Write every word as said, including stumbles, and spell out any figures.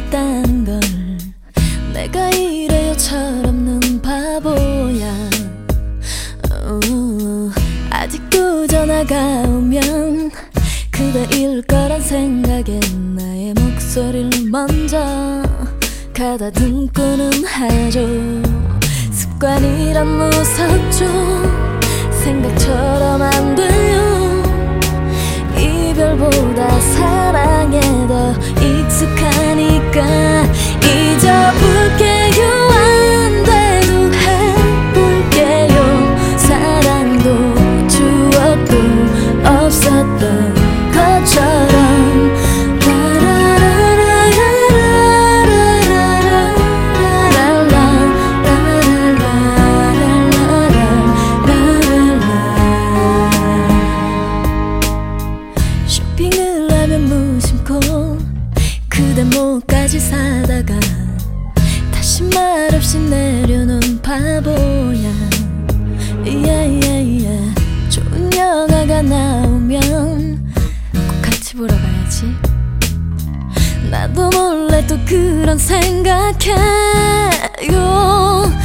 몰랐다는 걸. 내가 이래요 철없는 바보야. 오, 아직도 전화가 오면 그대일 거란 생각에 나의 목소리를 먼저 가다듬고는 하죠. 습관이란 무섭죠. 생각처럼 안 돼요. 이별보다 사랑에 더 익숙하니까 잊어볼게요. 안 돼도 해볼게요. 사랑도 추억도 없었던 것처럼. 쇼핑을 하면 무심코 그대 목까지 사다가 다시 말없이 내려놓은 바보야. yeah, 좋은 영화가 나오면 꼭 같이 보러 가야지. 나도 몰래 또 그런 생각해요.